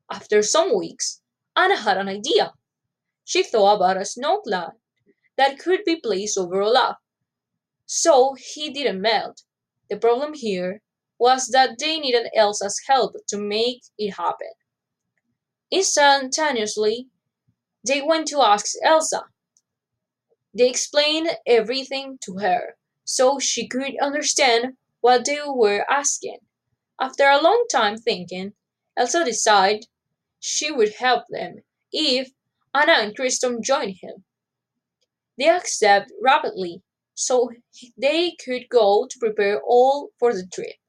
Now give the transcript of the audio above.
After some weeks, Anna had an idea. She thought about a snow cloud that could be placed over Olaf, so he didn't melt. The problem here was that they needed Elsa's help to make it happen. Instantaneously, they went to ask Elsa. They explained everything to her so she could understand what they were asking. After a long time thinking, Elsa decided she would help them if Anna and Christoph joined him. They accepted rapidly so they could go to prepare all for the trip.